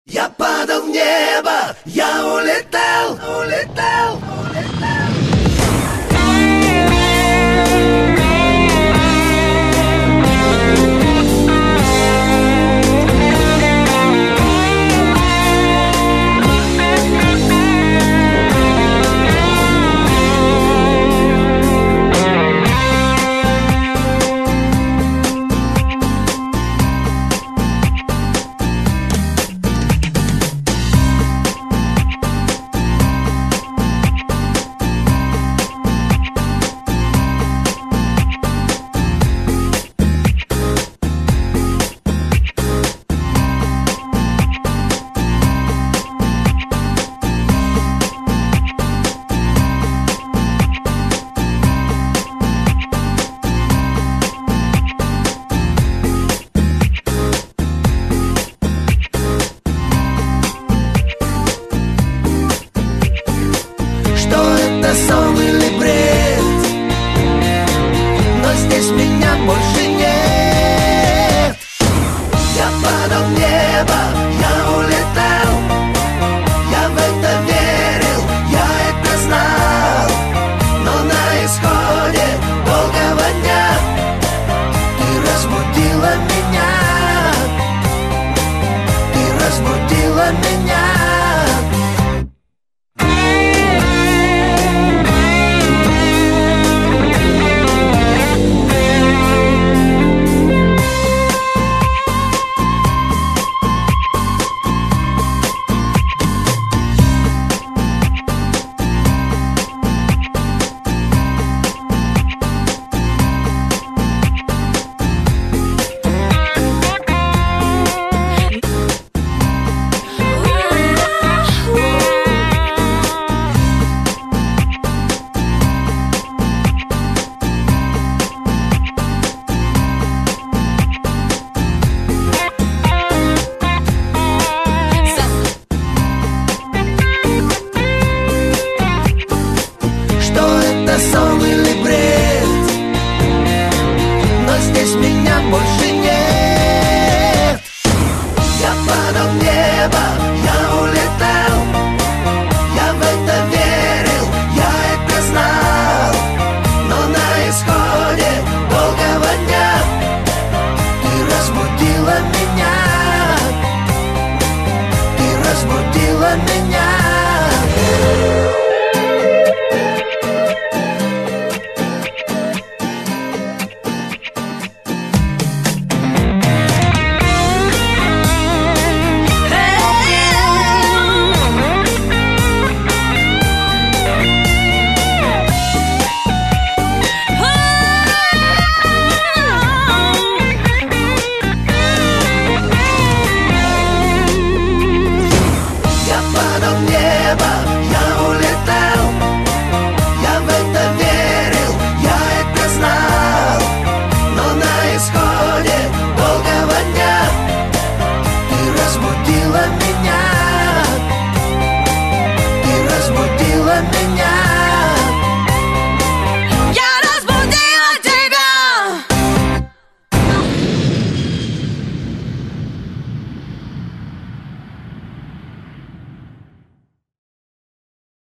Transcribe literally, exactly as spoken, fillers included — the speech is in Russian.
Я падал в небо, я улетал, улетал, улетал. Сон или бред, но здесь меня больше нет. Я падал в небо, я улетал, я в это верил, я это знал. Но на исходе долгого дня ты разбудила меня, ты разбудила меня. Сон или бред, но здесь меня больше нет. Я падал в небо, я улетал.